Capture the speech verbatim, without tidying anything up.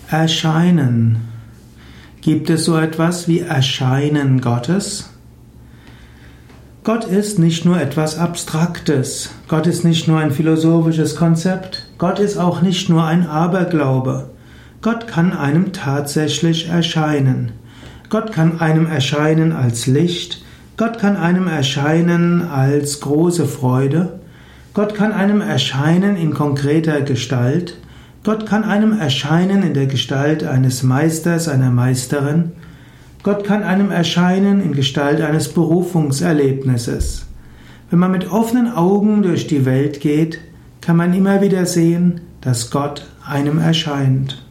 Erscheinen. Gibt es so etwas wie Erscheinen Gottes? Gott ist nicht nur etwas Abstraktes. Gott ist nicht nur ein philosophisches Konzept. Gott ist auch nicht nur ein Aberglaube. Gott kann einem tatsächlich erscheinen. Gott kann einem erscheinen als Licht. Gott kann einem erscheinen als große Freude. Gott kann einem erscheinen in konkreter Gestalt. Gott kann einem erscheinen in der Gestalt eines Meisters, einer Meisterin. Gott kann einem erscheinen in Gestalt eines Berufungserlebnisses. Wenn man mit offenen Augen durch die Welt geht, kann man immer wieder sehen, dass Gott einem erscheint.